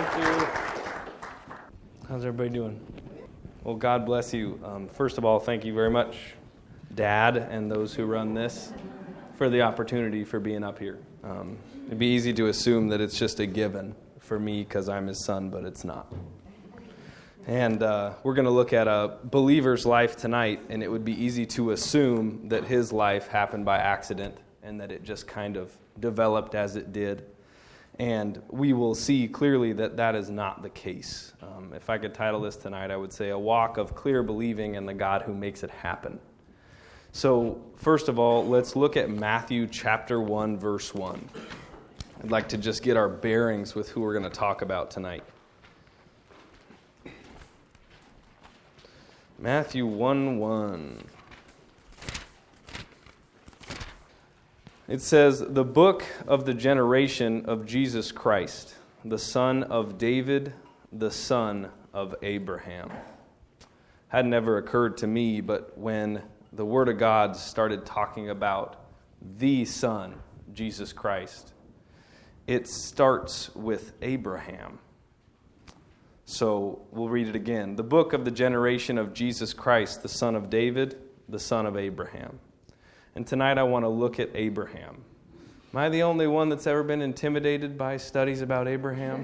you. How's everybody doing? Well, God bless you. First of all, thank you very much, Dad, and those who run this, for the opportunity for being up here. It'd be easy to assume that it's just a given for me because I'm his son, but it's not. And we're going to look at a believer's life tonight, and it would be easy to assume that his life happened by accident and that it just kind of developed as it did. And we will see clearly that that is not the case. If I could title this tonight, I would say A Walk of Clear Believing in the God Who Makes It Happen. So, first of all, let's look at Matthew chapter 1, verse 1. I'd like to just get our bearings with who we're going to talk about tonight. Matthew 1:1. It says, "The book of the generation of Jesus Christ, the son of David, the son of Abraham." Had never occurred to me, but when the Word of God started talking about the Son, Jesus Christ, it starts with Abraham. So we'll read it again. "The book of the generation of Jesus Christ, the son of David, the son of Abraham." And tonight I want to look at Abraham. Am I the only one that's ever been intimidated by studies about Abraham?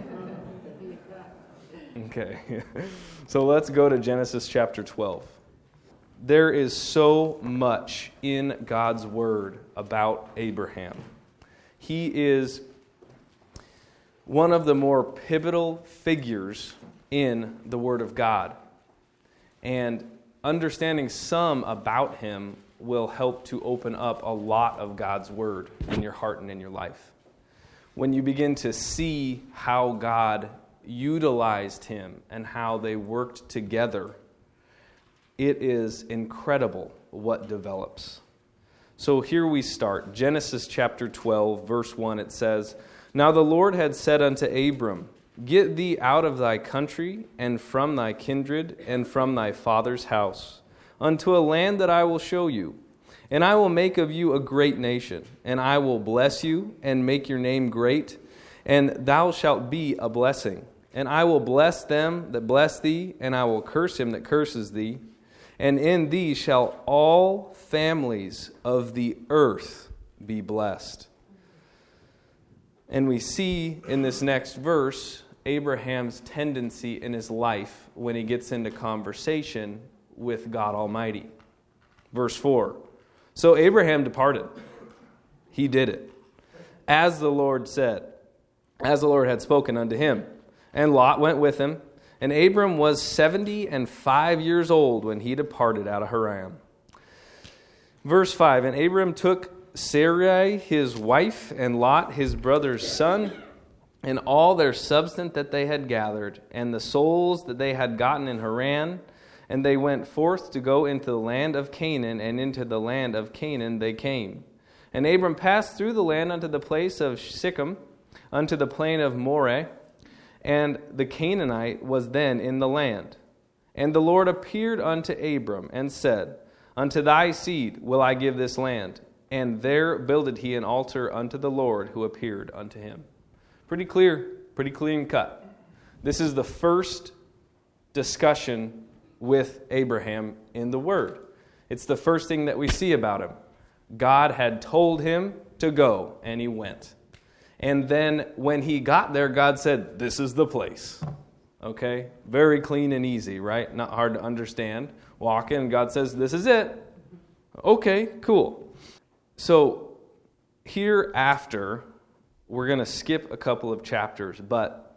Okay. So let's go to Genesis chapter 12. There is so much in God's word about Abraham. He is one of the more pivotal figures in the Word of God. And understanding some about him will help to open up a lot of God's Word in your heart and in your life. When you begin to see how God utilized him and how they worked together, it is incredible what develops. So here we start. Genesis chapter 12, verse 1, it says, "Now the Lord had said unto Abram, Get thee out of thy country, and from thy kindred, and from thy father's house, unto a land that I will show you. And I will make of you a great nation, and I will bless you, and make your name great, and thou shalt be a blessing. And I will bless them that bless thee, and I will curse him that curses thee. And in thee shall all families of the earth be blessed." And we see in this next verse Abraham's tendency in his life when he gets into conversation with God Almighty. Verse 4, "So Abraham departed." He did it, as the Lord said, as the Lord had spoken unto him. And Lot went with him. And Abram was 75 years old when he departed out of Haran. Verse 5, "And Abram took Sarai his wife, and Lot his brother's son, and all their substance that they had gathered, and the souls that they had gotten in Haran, and they went forth to go into the land of Canaan, and into the land of Canaan they came. And Abram passed through the land unto the place of Shechem, unto the plain of Moreh, and the Canaanite was then in the land. And the Lord appeared unto Abram, and said, Unto thy seed will I give this land. And there builded he an altar unto the Lord who appeared unto him." Pretty clear, pretty clean cut. This is the first discussion with Abraham in the Word. It's the first thing that we see about him. God had told him to go, and he went. And then when he got there, God said, "This is the place." Okay? Very clean and easy, right? Not hard to understand. Walk in, God says, "This is it." Okay, cool. So hereafter, we're going to skip a couple of chapters, but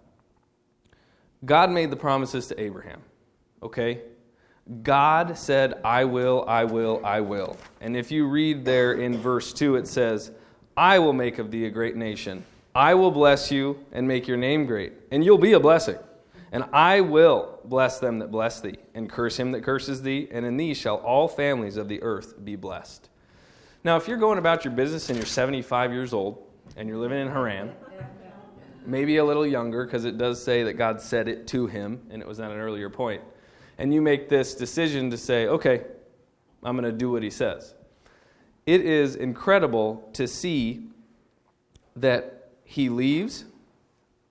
God made the promises to Abraham. Okay? God said, "I will, I will, I will." And if you read there in verse 2, it says, "I will make of thee a great nation. I will bless you and make your name great, and you'll be a blessing. And I will bless them that bless thee, and curse him that curses thee, and in thee shall all families of the earth be blessed." Now, if you're going about your business and you're 75 years old, and you're living in Haran, maybe a little younger, because it does say that God said it to him, and it was at an earlier point, and you make this decision to say, okay, I'm going to do what he says. It is incredible to see that he leaves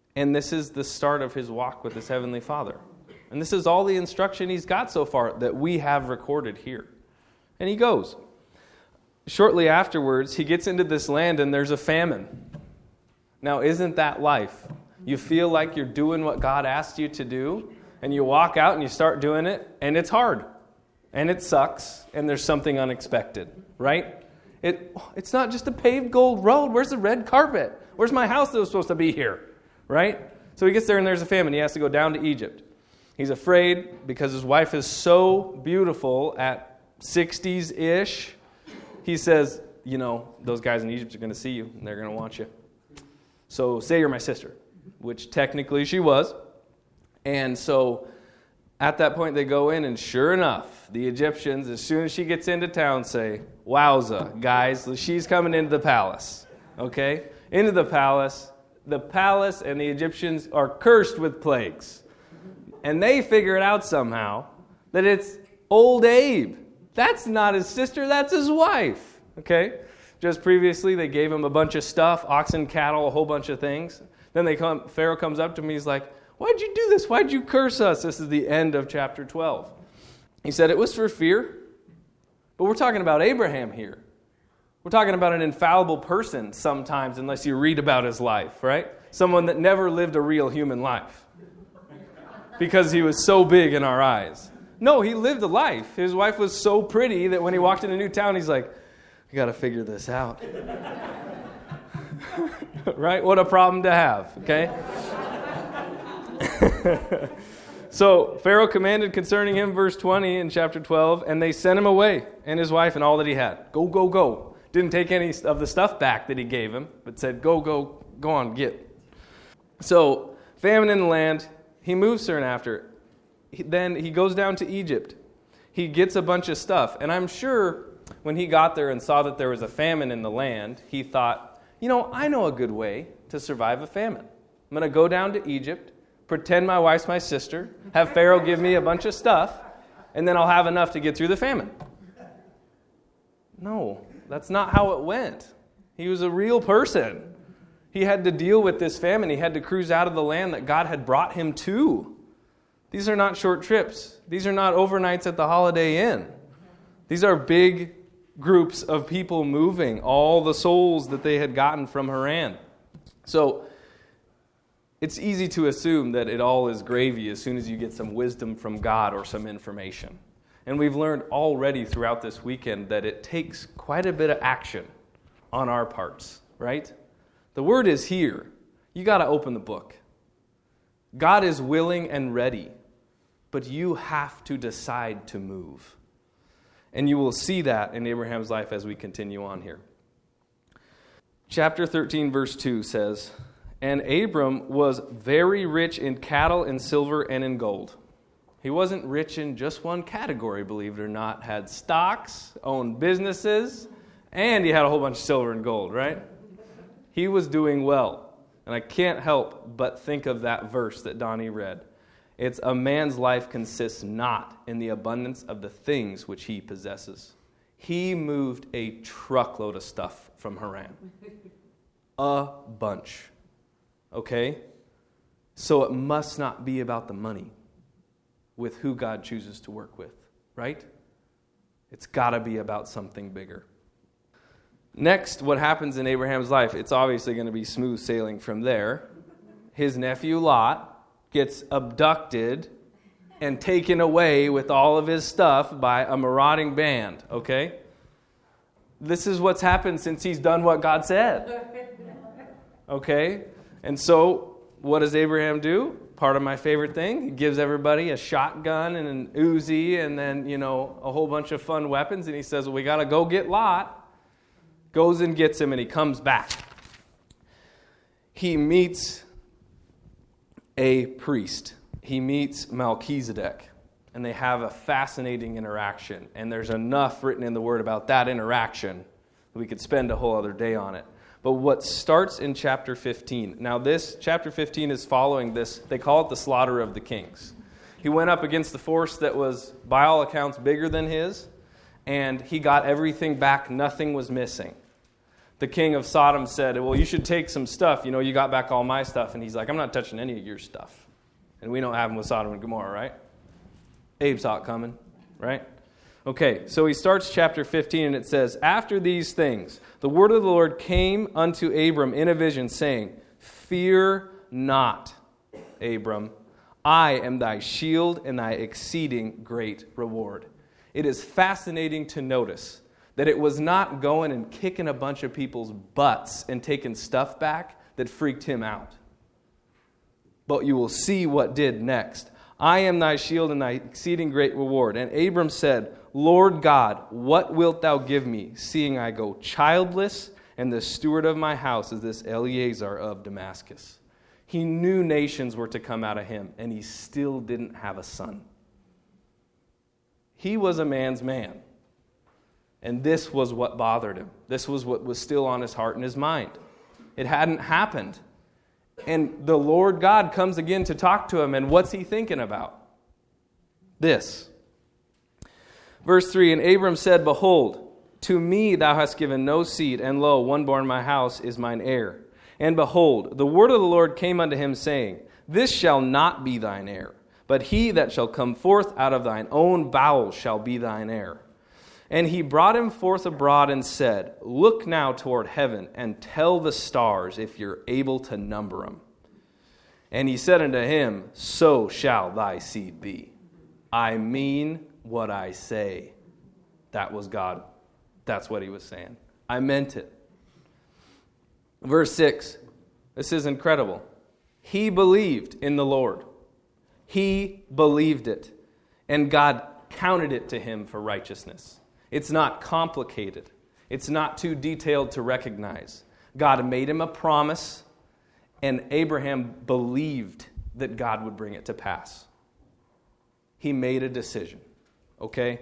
And this is the start of his walk with his heavenly Father. And this is all the instruction he's got so far that we have recorded here. And he goes. Shortly afterwards, he gets into this land and there's a famine. Now, isn't that life? You feel like you're doing what God asked you to do, and you walk out and you start doing it, and it's hard, and it sucks, and there's something unexpected, right? It's not just a paved gold road. Where's the red carpet? Where's my house that was supposed to be here, right? So he gets there and there's a famine. He has to go down to Egypt. He's afraid because his wife is so beautiful at 60s-ish. He says, those guys in Egypt are going to see you, and they're going to want you. So say you're my sister, which technically she was. And so at that point they go in, and sure enough, the Egyptians, as soon as she gets into town, say, wowza, guys, she's coming into the palace. Okay? Into the palace. The palace and the Egyptians are cursed with plagues. And they figure it out somehow that it's old Abe. That's not his sister, that's his wife. Okay? Just previously, they gave him a bunch of stuff, oxen, cattle, a whole bunch of things. Then Pharaoh comes up to me, he's like, why'd you do this? Why'd you curse us? This is the end of chapter 12. He said it was for fear. But we're talking about Abraham here. We're talking about an infallible person sometimes, unless you read about his life, right? Someone that never lived a real human life. Because he was so big in our eyes. No, he lived a life. His wife was so pretty that when he walked in a new town, he's like, I got to figure this out. Right? What a problem to have, okay? So Pharaoh commanded concerning him, verse 20 in chapter 12, and they sent him away, and his wife and all that he had. Go, go, go. Didn't take any of the stuff back that he gave him, but said, go, go, go on, get. So, famine in the land, he moves soon after. Then he goes down to Egypt. He gets a bunch of stuff, and I'm sure when he got there and saw that there was a famine in the land, he thought, I know a good way to survive a famine. I'm going to go down to Egypt, pretend my wife's my sister, have Pharaoh give me a bunch of stuff, and then I'll have enough to get through the famine. No, that's not how it went. He was a real person. He had to deal with this famine. He had to cruise out of the land that God had brought him to. These are not short trips. These are not overnights at the Holiday Inn. These are big groups of people moving, all the souls that they had gotten from Haran. So it's easy to assume that it all is gravy as soon as you get some wisdom from God or some information. And we've learned already throughout this weekend that it takes quite a bit of action on our parts, right? The word is here. You got to open the book. God is willing and ready, but you have to decide to move. And you will see that in Abraham's life as we continue on here. Chapter 13, verse 2 says, and Abram was very rich in cattle and silver and in gold. He wasn't rich in just one category, believe it or not. Had stocks, owned businesses, and he had a whole bunch of silver and gold, right? He was doing well. And I can't help but think of that verse that Donnie read. It's a man's life consists not in the abundance of the things which he possesses. He moved a truckload of stuff from Haran. A bunch. Okay? So it must not be about the money with who God chooses to work with, right? It's got to be about something bigger. Next, what happens in Abraham's life, it's obviously going to be smooth sailing from there. His nephew Lot gets abducted and taken away with all of his stuff by a marauding band, okay? This is what's happened since he's done what God said. Okay? And so, what does Abraham do? Part of my favorite thing, he gives everybody a shotgun and an Uzi and then, a whole bunch of fun weapons. And he says, well, we got to go get Lot. Goes and gets him and he comes back. He meets a priest. He meets Melchizedek. And they have a fascinating interaction. And there's enough written in the Word about that interaction that we could spend a whole other day on it. But what starts in chapter 15. Now this, chapter 15 is following this. They call it the slaughter of the kings. He went up against the force that was, by all accounts, bigger than his. And he got everything back. Nothing was missing. The king of Sodom said, well, you should take some stuff. You got back all my stuff. And he's like, I'm not touching any of your stuff. And we don't have them with Sodom and Gomorrah, right? Abe saw it coming, right? Okay, so he starts chapter 15, and it says, after these things, the word of the Lord came unto Abram in a vision, saying, fear not, Abram. I am thy shield and thy exceeding great reward. It is fascinating to notice that it was not going and kicking a bunch of people's butts and taking stuff back that freaked him out. But you will see what did next. I am thy shield and thy exceeding great reward. And Abram said, Lord God, what wilt thou give me, seeing I go childless, and the steward of my house is this Eliezer of Damascus? He knew nations were to come out of him, and he still didn't have a son. He was a man's man. And this was what bothered him. This was what was still on his heart and his mind. It hadn't happened. And the Lord God comes again to talk to him, and what's he thinking about? This. Verse 3, and Abram said, behold, to me thou hast given no seed, and lo, one born in my house is mine heir. And behold, the word of the Lord came unto him, saying, this shall not be thine heir, but he that shall come forth out of thine own bowels shall be thine heir. And he brought him forth abroad and said, look now toward heaven, and tell the stars if you're able to number them. And he said unto him, so shall thy seed be. I mean what I say. That was God. That's what he was saying. I meant it. Verse 6. This is incredible. He believed in the Lord. He believed it. And God counted it to him for righteousness. It's not complicated. It's not too detailed to recognize. God made him a promise, and Abraham believed that God would bring it to pass. He made a decision. Okay?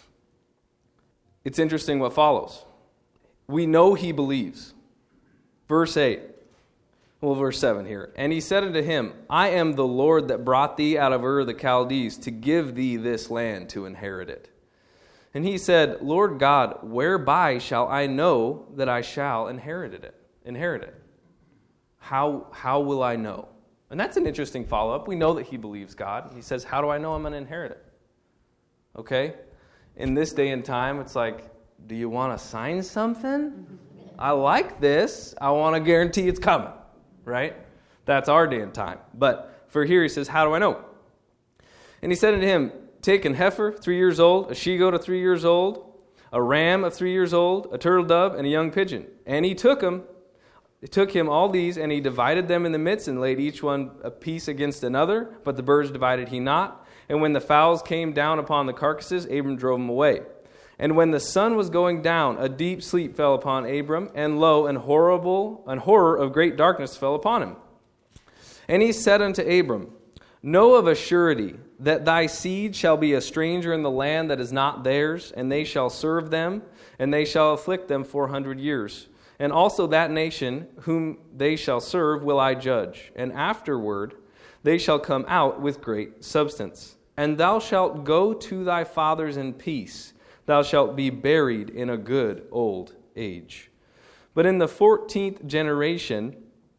It's interesting what follows. We know he believes. Verse 8. Well, verse 7 here. And he said unto him, I am the Lord that brought thee out of Ur of the Chaldees to give thee this land to inherit it. And he said, Lord God, whereby shall I know that I shall inherit it? How will I know? And that's an interesting follow-up. We know that he believes God. He says, how do I know I'm going to inherit it? Okay? In this day and time, it's like, do you want to sign something? I like this. I want to guarantee it's coming. Right? That's our day and time. But for here he says, how do I know? And he said unto him, take an heifer 3 years old, a she-goat of 3 years old, a ram of 3 years old, a turtle dove, and a young pigeon. And he took him all these, and he divided them in the midst, and laid each one a piece against another, but the birds divided he not. And when the fowls came down upon the carcasses, Abram drove them away. And when the sun was going down, a deep sleep fell upon Abram, and lo, an horror of great darkness fell upon him. And he said unto Abram, know of a surety that thy seed shall be a stranger in the land that is not theirs, and they shall serve them, and they shall afflict them 400 years. And also that nation whom they shall serve will I judge, and afterward they shall come out with great substance. And thou shalt go to thy fathers in peace. Thou shalt be buried in a good old age. But in the fourth generation,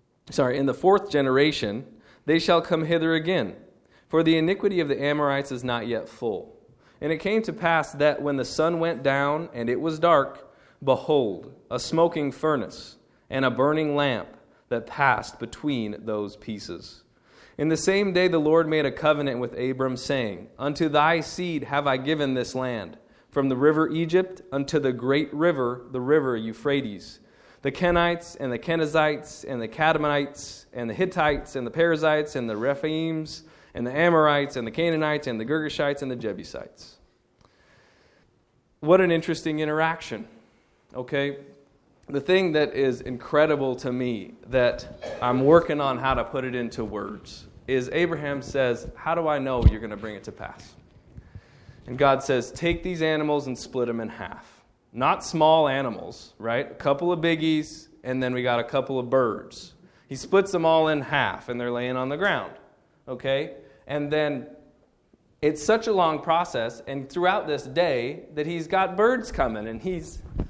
they shall come hither again, for the iniquity of the Amorites is not yet full. And it came to pass that when the sun went down and it was dark, behold, a smoking furnace and a burning lamp that passed between those pieces. In the same day the Lord made a covenant with Abram, saying, unto thy seed have I given this land, from the river Egypt unto the great river, the river Euphrates, the Kenites and the Kenizzites and the Kadmonites and the Hittites and the Perizzites and the Rephaims and the Amorites and the Canaanites and the Girgashites and the Jebusites. What an interesting interaction. Okay? The thing that is incredible to me that I'm working on how to put it into words is Abraham says, how do I know you're going to bring it to pass? And God says, take these animals and split them in half. Not small animals, right? A couple of biggies, and then we got a couple of birds. He splits them all in half, and they're laying on the ground. Okay? And then it's such a long process, and throughout this day, that he's got birds coming, and he's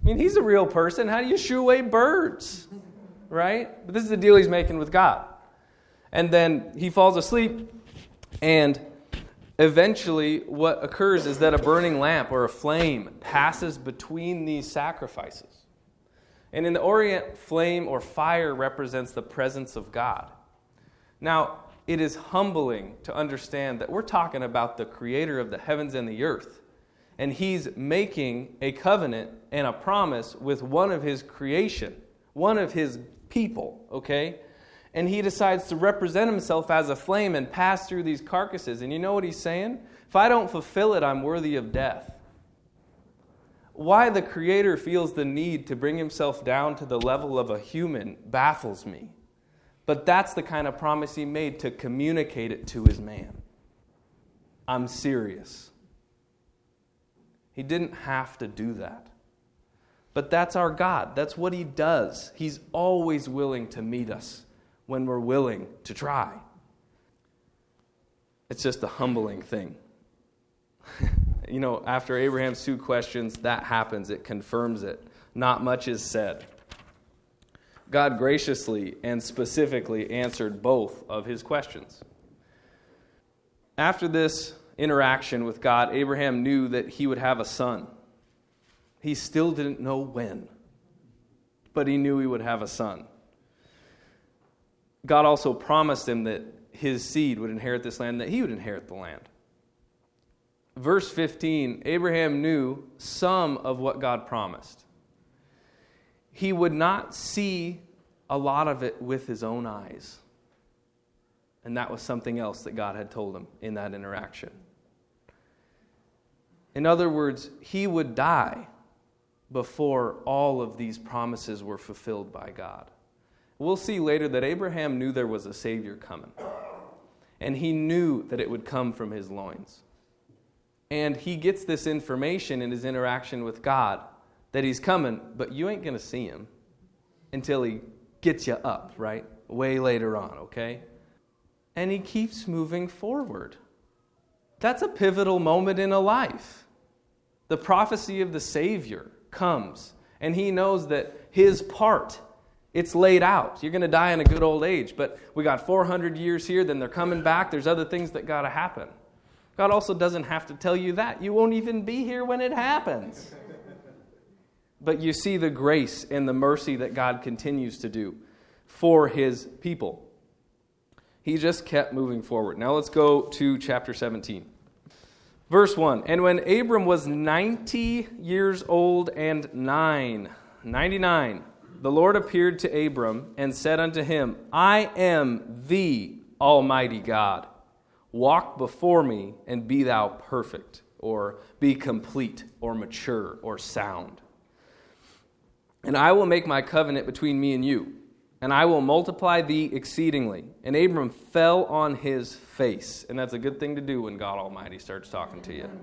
I mean, he's a real person. How do you shoo away birds? Right? But this is the deal he's making with God. And then he falls asleep, and eventually what occurs is that a burning lamp or a flame passes between these sacrifices. And in the Orient, flame or fire represents the presence of God. Now, it is humbling to understand that we're talking about the creator of the heavens and the earth. And he's making a covenant and a promise with one of his creation, one of his people, okay? And he decides to represent himself as a flame and pass through these carcasses. And you know what he's saying? If I don't fulfill it, I'm worthy of death. Why the Creator feels the need to bring himself down to the level of a human baffles me. But that's the kind of promise he made to communicate it to his man. I'm serious. He didn't have to do that. But that's our God. That's what he does. He's always willing to meet us when we're willing to try. It's just a humbling thing. You know, after Abraham's 2 questions, that happens. It confirms it. Not much is said. God graciously and specifically answered both of his questions. After this interaction with God, Abraham knew that he would have a son. He still didn't know when, but he knew he would have a son. God also promised him that his seed would inherit this land, that he would inherit the land. Verse 15, Abraham knew some of what God promised. He would not see a lot of it with his own eyes. And that was something else that God had told him in that interaction. In other words, he would die before all of these promises were fulfilled by God. We'll see later that Abraham knew there was a Savior coming. And he knew that it would come from his loins. And he gets this information in his interaction with God that he's coming, but you ain't going to see him until he gets you up, right? Way later on, okay? And he keeps moving forward. That's a pivotal moment in a life. The prophecy of the Savior comes, and he knows that his part, it's laid out. You're going to die in a good old age, but we got 400 years here, then they're coming back. There's other things that got to happen. God also doesn't have to tell you that. You won't even be here when it happens. But you see the grace and the mercy that God continues to do for his people. He just kept moving forward. Now let's go to chapter 17. Verse 1, and when Abram was 90 years old and 99, the Lord appeared to Abram and said unto him, I am the Almighty God. Walk before me and be thou perfect, or be complete, or mature, or sound. And I will make my covenant between me and you, and I will multiply thee exceedingly. And Abram fell on his face. And that's a good thing to do when God Almighty starts talking to you.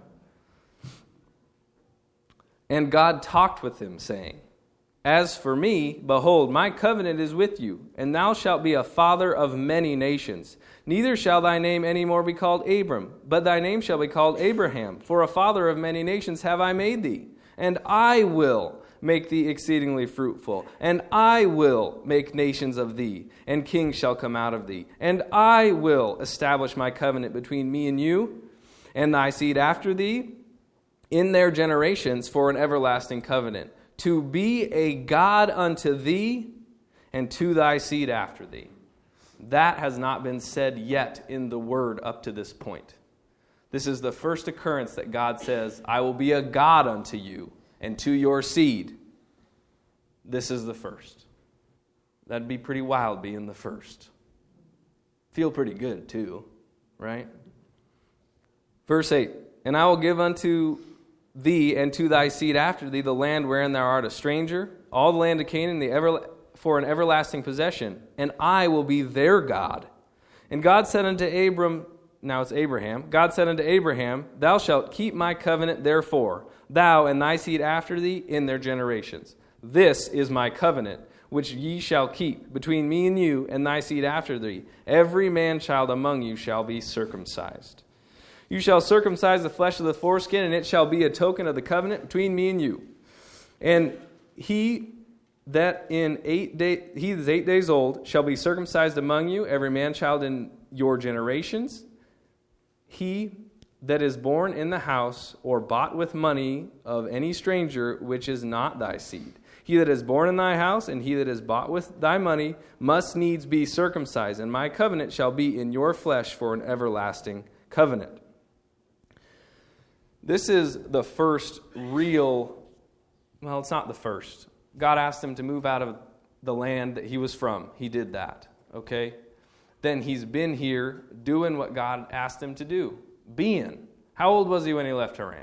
And God talked with him, saying, As for me, behold, my covenant is with you, and thou shalt be a father of many nations. Neither shall thy name any more be called Abram, but thy name shall be called Abraham. For a father of many nations have I made thee. And I will make thee exceedingly fruitful. And I will make nations of thee, and kings shall come out of thee. And I will establish my covenant between me and you, and thy seed after thee, in their generations for an everlasting covenant, to be a God unto thee, and to thy seed after thee. That has not been said yet in the word up to this point. This is the first occurrence that God says, I will be a God unto you and to your seed. This is the first. That'd be pretty wild being the first. Feel pretty good too, right? Verse 8, and I will give unto thee and to thy seed after thee the land wherein thou art a stranger, all the land of Canaan, for an everlasting possession, and I will be their God. And God said unto Abram, now it's Abraham, God said unto Abraham, thou shalt keep my covenant therefore, thou and thy seed after thee in their generations. This is my covenant, which ye shall keep between me and you and thy seed after thee. Every man-child among you shall be circumcised. You shall circumcise the flesh of the foreskin, and it shall be a token of the covenant between me and you. And he that is 8 days old shall be circumcised among you, every man child in your generations. He that is born in the house or bought with money of any stranger, which is not thy seed. He that is born in thy house and he that is bought with thy money must needs be circumcised, and my covenant shall be in your flesh for an everlasting covenant. This is the first real, well, it's not the first. God asked him to move out of the land that he was from. He did that, okay? Then he's been here doing what God asked him to do. Being. How old was he when he left Haran?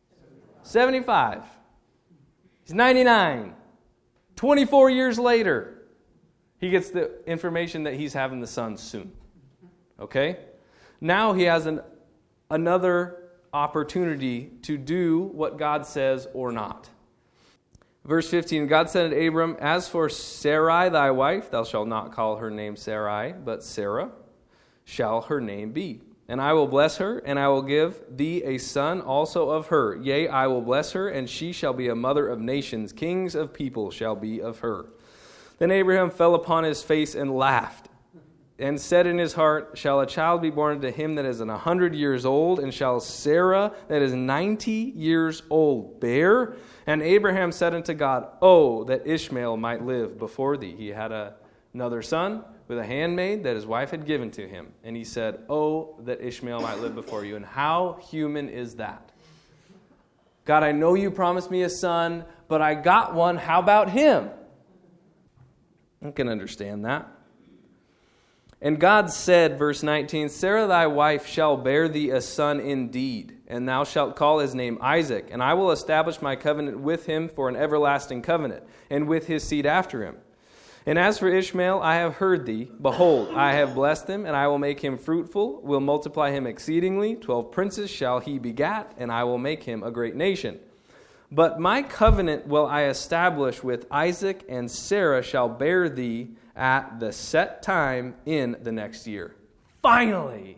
75. He's 99. 24 years later, he gets the information that he's having the son soon. Okay? Now he has another opportunity to do what God says or not. Verse 15, God said to Abram, as for Sarai thy wife, thou shalt not call her name Sarai, but Sarah shall her name be. And I will bless her, and I will give thee a son also of her. Yea, I will bless her, and she shall be a mother of nations. Kings of people shall be of her. Then Abraham fell upon his face and laughed, and said in his heart, shall a child be born to him that is 100 years old, and shall Sarah that is 90 years old bear? And Abraham said unto God, oh, that Ishmael might live before thee. He had another son with a handmaid that his wife had given to him. And he said, oh, that Ishmael might live before you. And how human is that? God, I know you promised me a son, but I got one. How about him? I can understand that. And God said, verse 19, Sarah thy wife shall bear thee a son indeed, and thou shalt call his name Isaac. And I will establish my covenant with him for an everlasting covenant, and with his seed after him. And as for Ishmael, I have heard thee. Behold, I have blessed him, and I will make him fruitful, will multiply him exceedingly. 12 princes shall he begat, and I will make him a great nation. But my covenant will I establish with Isaac, and Sarah shall bear thee at the set time in the next year. Finally!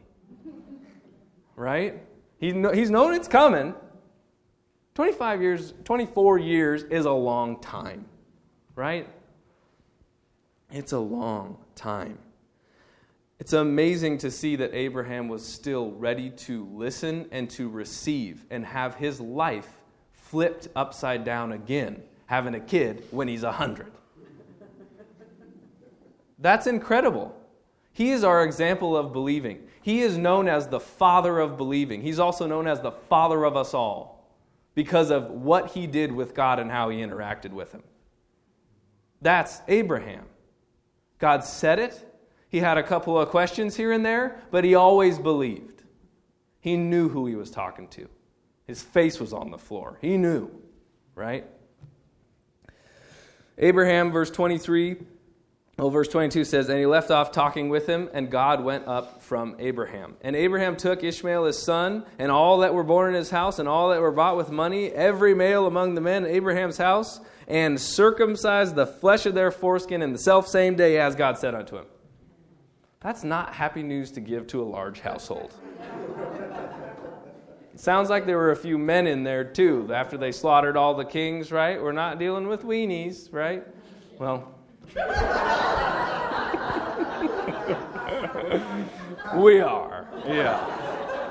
Right? He's known it's coming. 24 years is a long time. Right? It's a long time. It's amazing to see that Abraham was still ready to listen and to receive and have his life flipped upside down again, having a kid when he's 100. That's incredible. He is our example of believing. He is known as the father of believing. He's also known as the father of us all because of what he did with God and how he interacted with him. That's Abraham. God said it. He had a couple of questions here and there, but he always believed. He knew who he was talking to. His face was on the floor. He knew, right? Abraham, verse 22 says, and he left off talking with him, and God went up from Abraham. And Abraham took Ishmael his son, and all that were born in his house, and all that were bought with money, every male among the men in Abraham's house, and circumcised the flesh of their foreskin in the selfsame day as God said unto him. That's not happy news to give to a large household. It sounds like there were a few men in there too, after they slaughtered all the kings, right? We're not dealing with weenies, right? Well, we are, yeah.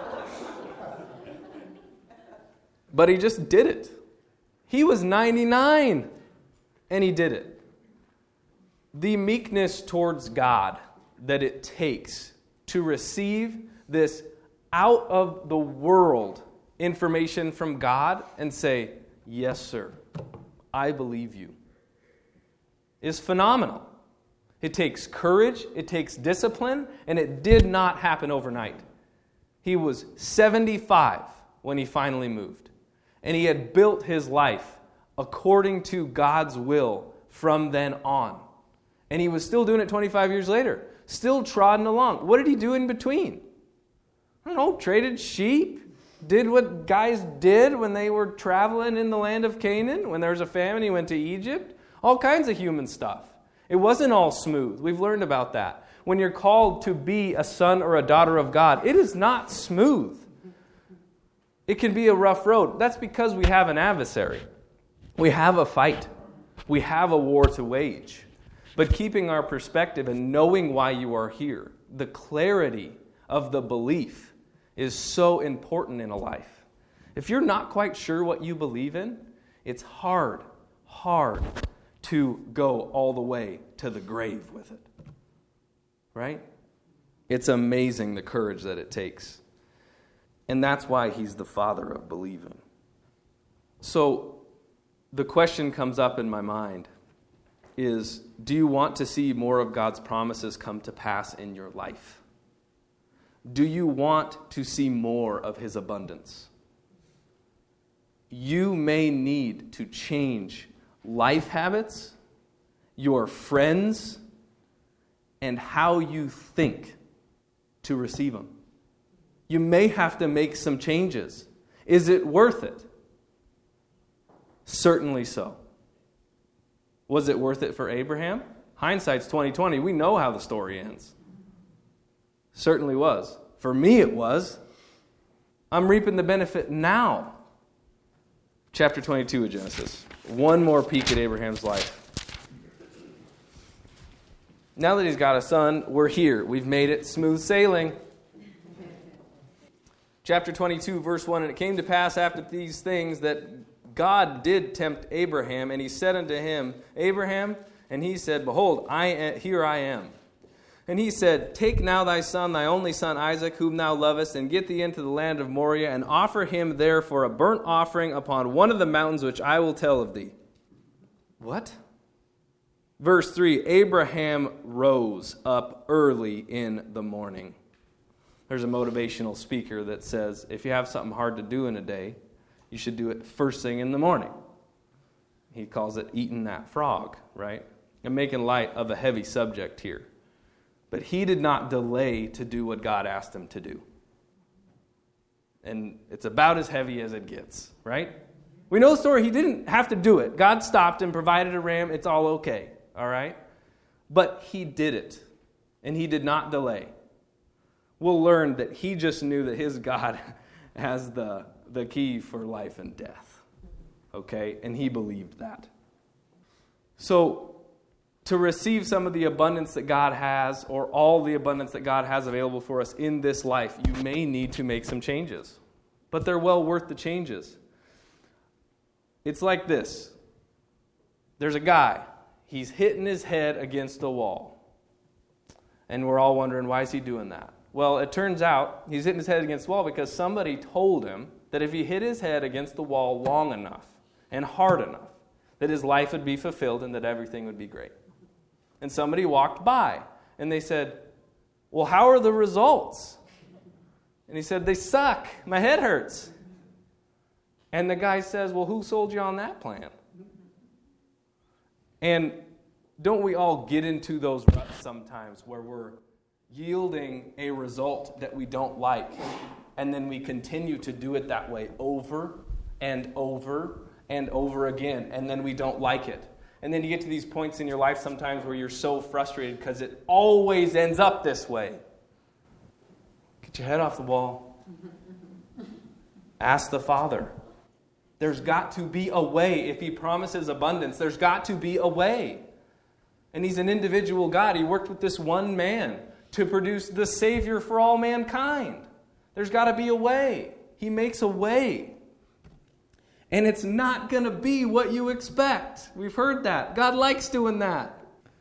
But he just did it. He was 99, and he did it. The meekness towards God that it takes to receive this out-of-the-world information from God and say, yes, sir, I believe you, is phenomenal. It takes courage, it takes discipline, and it did not happen overnight. He was 75 when he finally moved. And he had built his life according to God's will from then on. And he was still doing it 25 years later. Still trotting along. What did he do in between? I don't know, traded sheep. Did what guys did when they were traveling in the land of Canaan. When there was a famine, he went to Egypt. All kinds of human stuff. It wasn't all smooth. We've learned about that. When you're called to be a son or a daughter of God, it is not smooth. It can be a rough road. That's because we have an adversary. We have a fight. We have a war to wage. But keeping our perspective and knowing why you are here, the clarity of the belief is so important in a life. If you're not quite sure what you believe in, it's hard to go all the way to the grave with it. Right? It's amazing the courage that it takes. And that's why he's the father of believing. So the question comes up in my mind is, do you want to see more of God's promises come to pass in your life? Do you want to see more of his abundance? You may need to change life habits, your friends, and how you think to receive them. You may have to make some changes. Is it worth it? Certainly so. Was it worth it for Abraham? Hindsight's 20/20. We know how the story ends. Certainly was. For me it was. I'm reaping the benefit now. Chapter 22 of Genesis. One more peek at Abraham's life. Now that he's got a son, we're here. We've made it smooth sailing. Chapter 22, verse 1, and it came to pass after these things that God did tempt Abraham, and he said unto him, Abraham, and he said, Behold, here I am. And he said, Take now thy son, thy only son Isaac, whom thou lovest, and get thee into the land of Moriah, and offer him there for a burnt offering upon one of the mountains which I will tell of thee. What? Verse 3, Abraham rose up early in the morning. There's a motivational speaker that says, if you have something hard to do in a day, you should do it first thing in the morning. He calls it eating that frog, right? I'm making light of a heavy subject here. But he did not delay to do what God asked him to do. And it's about as heavy as it gets, right? We know the story. He didn't have to do it. God stopped and provided a ram. It's all okay, all right? But he did it, and he did not delay. We'll learn that he just knew that his God has the key for life and death, okay? And he believed that. So, to receive some of the abundance that God has, or all the abundance that God has available for us in this life, you may need to make some changes. But they're well worth the changes. It's like this. There's a guy. He's hitting his head against the wall. And we're all wondering, why is he doing that? Well, it turns out he's hitting his head against the wall because somebody told him that if he hit his head against the wall long enough and hard enough, that his life would be fulfilled and that everything would be great. And somebody walked by and they said, well, how are the results? And he said, they suck. My head hurts. And the guy says, well, who sold you on that plan? And don't we all get into those ruts sometimes where we're yielding a result that we don't like, and then we continue to do it that way over and over and over again, and then we don't like it. And then you get to these points in your life sometimes where you're so frustrated because it always ends up this way. Get your head off the wall. Ask the Father. There's got to be a way. If he promises abundance, there's got to be a way. And he's an individual God. He worked with this one man to produce the Savior for all mankind. There's got to be a way. He makes a way. And it's not going to be what you expect. We've heard that. God likes doing that.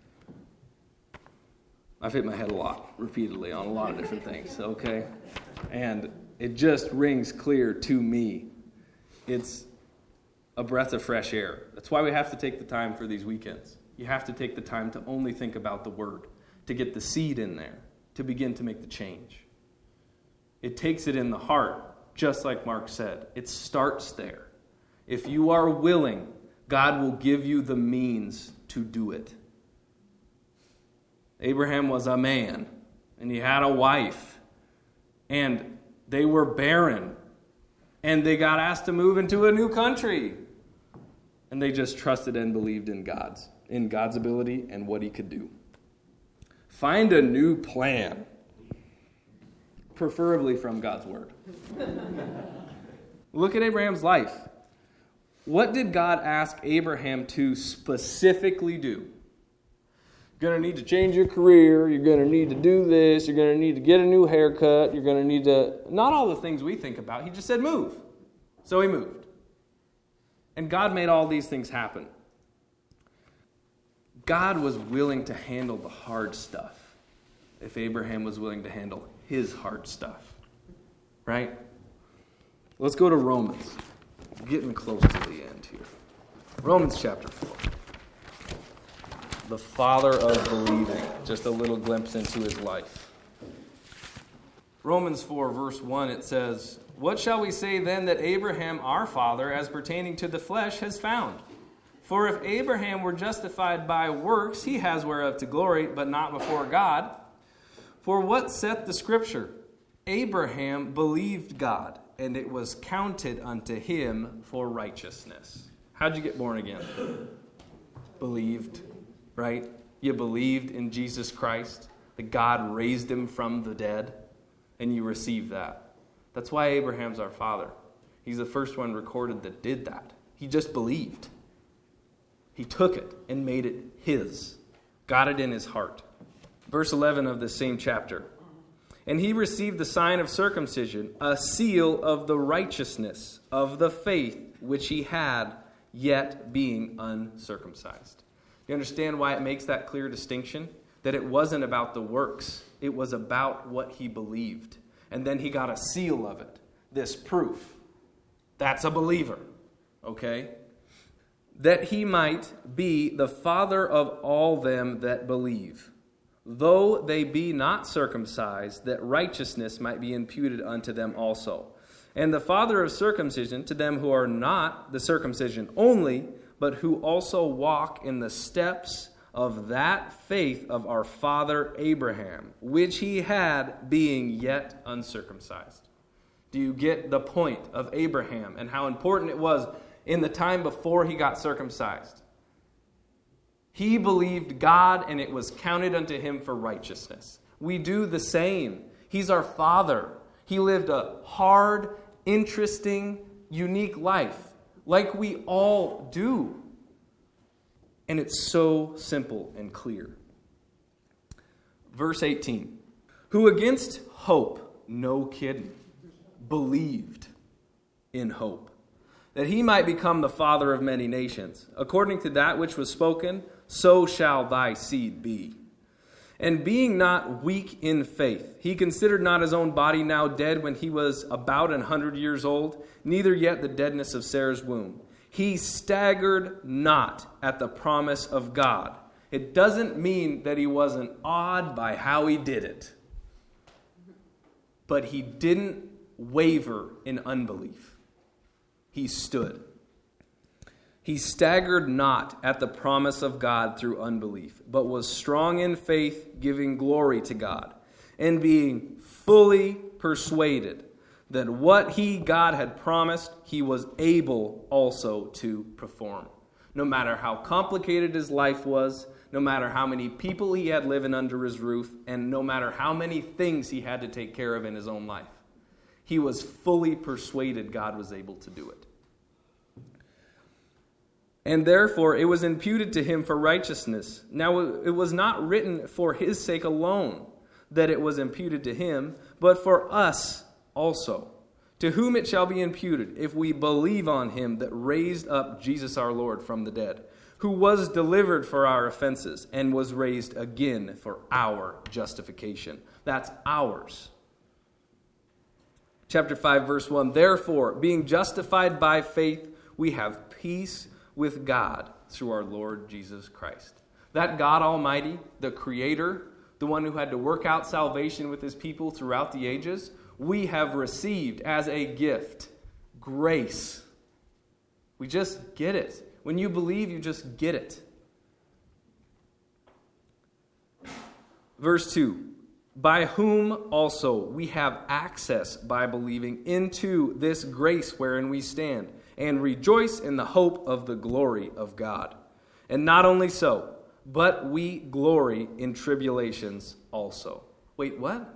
I've hit my head a lot, repeatedly, on a lot of different things, okay? And it just rings clear to me. It's a breath of fresh air. That's why we have to take the time for these weekends. You have to take the time to only think about the Word, to get the seed in there, to begin to make the change. It takes it in the heart, just like Mark said. It starts there. If you are willing, God will give you the means to do it. Abraham was a man, and he had a wife, and they were barren, and they got asked to move into a new country. And they just trusted and believed in God's ability and what he could do. Find a new plan, preferably from God's Word. Look at Abraham's life. What did God ask Abraham to specifically do? You're going to need to change your career. You're going to need to do this. You're going to need to get a new haircut. You're going to need to... Not all the things we think about. He just said move. So he moved. And God made all these things happen. God was willing to handle the hard stuff if Abraham was willing to handle his hard stuff. Right? Let's go to Romans. We're getting close to the end here. Romans chapter 4. The father of believing. Just a little glimpse into his life. Romans 4 verse 1, it says, "What shall we say then that Abraham our father, as pertaining to the flesh, has found? For if Abraham were justified by works, he has whereof to glory, but not before God. For what saith the Scripture? Abraham believed God, and it was counted unto him for righteousness." How'd you get born again? Believed. Right? You believed in Jesus Christ, that God raised him from the dead, and you received that. That's why Abraham's our father. He's the first one recorded that did that. He just believed. He took it and made it his. Got it in his heart. Verse 11 of this same chapter. "And he received the sign of circumcision, a seal of the righteousness of the faith which he had, yet being uncircumcised." You understand why it makes that clear distinction? That it wasn't about the works. It was about what he believed. And then he got a seal of it. This proof. That's a believer. Okay? "That he might be the father of all them that believe, though they be not circumcised, that righteousness might be imputed unto them also. And the father of circumcision to them who are not the circumcision only, but who also walk in the steps of that faith of our father Abraham, which he had, being yet uncircumcised." Do you get the point of Abraham and how important it was in the time before he got circumcised? He believed God, and it was counted unto him for righteousness. We do the same. He's our father. He lived a hard, interesting, unique life, like we all do. And it's so simple and clear. Verse 18. "Who against hope," no kidding, believed in hope, "that he might become the father of many nations, according to that which was spoken, so shall thy seed be. And being not weak in faith, he considered not his own body now dead when he was about 100 years old, neither yet the deadness of Sarah's womb. He staggered not at the promise of God." It doesn't mean that he wasn't awed by how he did it. But he didn't waver in unbelief. He stood. He staggered not at the promise of God through unbelief, but was strong in faith, giving glory to God, and being fully persuaded that what God had promised, he was able also to perform. No matter how complicated his life was, no matter how many people he had living under his roof, and no matter how many things he had to take care of in his own life, he was fully persuaded God was able to do it. "And therefore it was imputed to him for righteousness. Now it was not written for his sake alone that it was imputed to him, but for us also, to whom it shall be imputed, if we believe on him that raised up Jesus our Lord from the dead, who was delivered for our offenses and was raised again for our justification." That's ours. Chapter 5, verse 1, "Therefore, being justified by faith, we have peace with God through our Lord Jesus Christ." That God Almighty, the Creator, the one who had to work out salvation with his people throughout the ages, we have received as a gift grace. We just get it. When you believe, you just get it. Verse 2, "By whom also we have access by believing into this grace wherein we stand, and rejoice in the hope of the glory of God. And not only so, but we glory in tribulations also." Wait, what?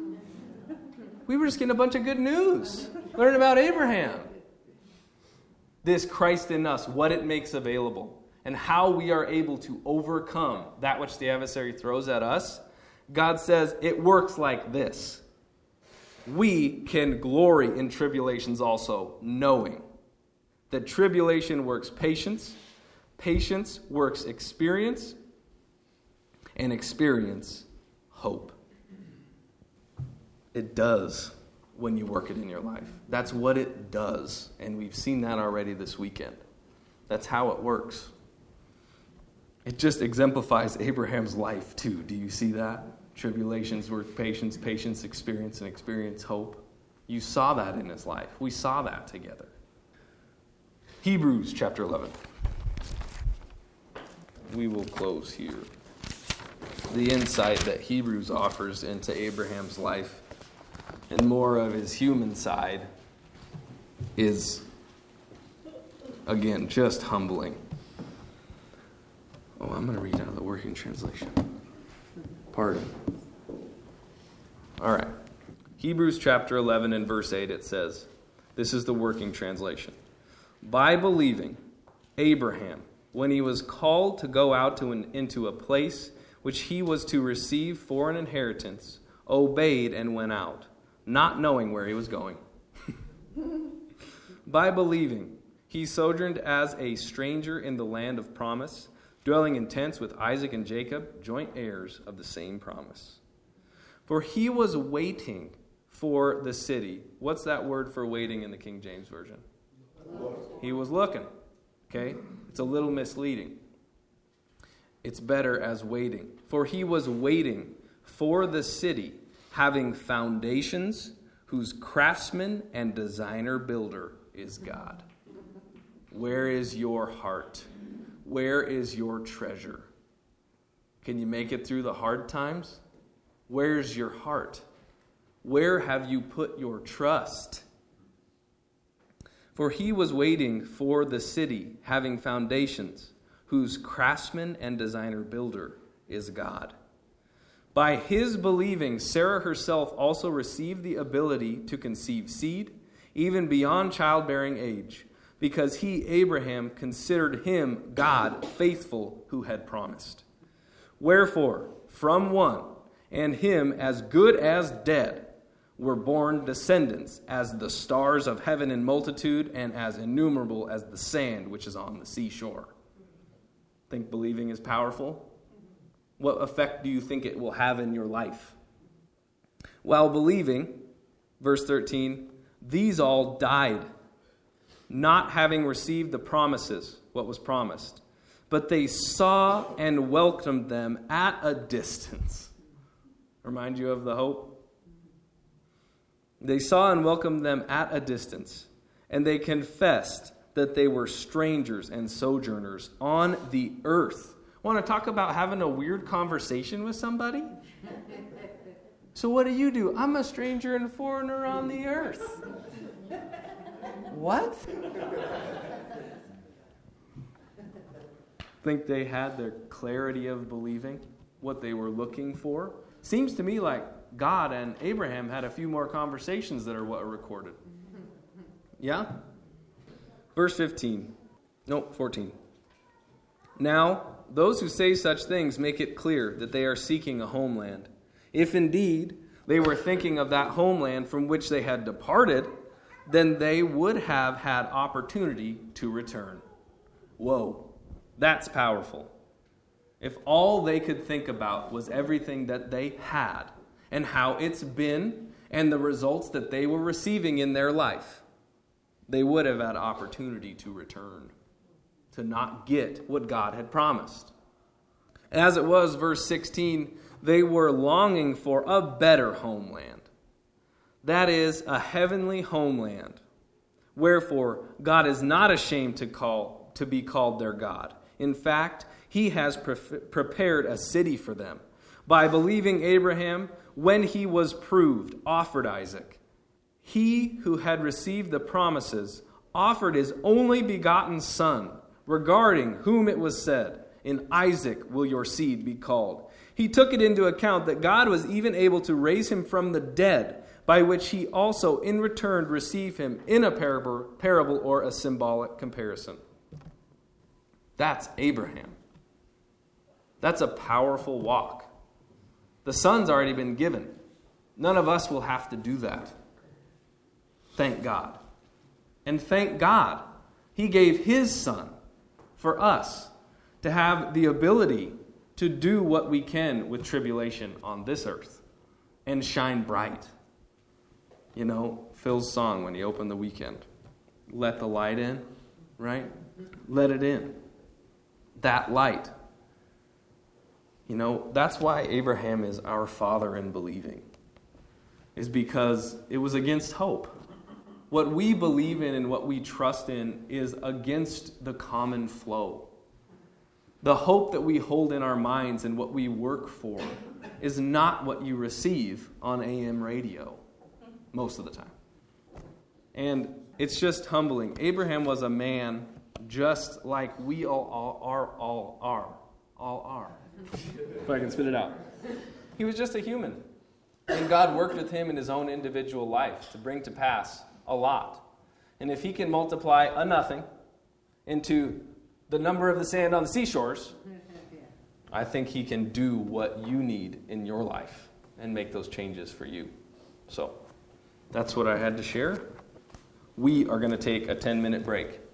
We were just getting a bunch of good news. Learn about Abraham. This Christ in us, what it makes available, and how we are able to overcome that which the adversary throws at us, God says it works like this. We can glory in tribulations also, knowing that tribulation works patience, patience works experience, and experience hope. It does when you work it in your life. That's what it does. And we've seen that already this weekend. That's how it works. It just exemplifies Abraham's life too. Do you see that? Tribulations work patience, patience experience, and experience hope. You saw that in his life. We saw that together. Hebrews chapter 11. We will close here. The insight that Hebrews offers into Abraham's life and more of his human side is, again, just humbling. Oh, I'm going to read out of the Working Translation. Pardon. All right. Hebrews chapter 11 and verse 8, it says, this is the Working Translation. By believing, Abraham, when he was called to go out into a place which he was to receive for an inheritance, obeyed and went out, not knowing where he was going. By believing, he sojourned as a stranger in the land of promise, dwelling in tents with Isaac and Jacob, joint heirs of the same promise. For he was waiting for the city. What's that word for waiting in the King James Version? He was looking. Okay? It's a little misleading. It's better as waiting. For he was waiting for the city, having foundations, whose craftsman and designer builder is God. Where is your heart? Where is your treasure? Can you make it through the hard times? Where's your heart? Where have you put your trust? For he was waiting for the city, having foundations, whose craftsman and designer builder is God. By his believing, Sarah herself also received the ability to conceive seed, even beyond childbearing age, because he, Abraham, considered him, God, faithful, who had promised. Wherefore, from one, and him as good as dead, were born descendants as the stars of heaven in multitude, and as innumerable as the sand which is on the seashore. Think believing is powerful? What effect do you think it will have in your life? While believing, verse 13, these all died, not having received the promises, what was promised, but they saw and welcomed them at a distance. Remind you of the hope? They saw and welcomed them at a distance, and they confessed that they were strangers and sojourners on the earth. Want to talk about having a weird conversation with somebody? So what do? I'm a stranger and foreigner on the earth. What? Think they had their clarity of believing, what they were looking for? Seems to me like God and Abraham had a few more conversations that are what are recorded. Yeah? Verse 14. Now, those who say such things make it clear that they are seeking a homeland. If indeed they were thinking of that homeland from which they had departed, then they would have had opportunity to return. Whoa, that's powerful. If all they could think about was everything that they had and how it's been and the results that they were receiving in their life, they would have had opportunity to return, to not get what God had promised. As it was, verse 16, they were longing for a better homeland. That is, a heavenly homeland. Wherefore, God is not ashamed to be called their God. In fact, he has prepared a city for them. By believing Abraham, when he was proved, offered Isaac. He who had received the promises offered his only begotten son, regarding whom it was said, in Isaac will your seed be called. He took it into account that God was even able to raise him from the dead, by which he also in return received him in a parable or a symbolic comparison. That's Abraham. That's a powerful walk. The son's already been given. None of us will have to do that. Thank God. And thank God he gave his son for us to have the ability to do what we can with tribulation on this earth and shine bright. You know, Phil's song when he opened the weekend. Let the light in, right? Let it in. That light. You know, that's why Abraham is our father in believing. Is because it was against hope. What we believe in and what we trust in is against the common flow. The hope that we hold in our minds and what we work for is not what you receive on AM radio most of the time. And it's just humbling. Abraham was a man just like we all are. If I can spit it out. He was just a human. And God worked with him in his own individual life to bring to pass a lot. And if he can multiply a nothing into the number of the sand on the seashores, I think he can do what you need in your life and make those changes for you. So, that's what I had to share. We are going to take a 10-minute break.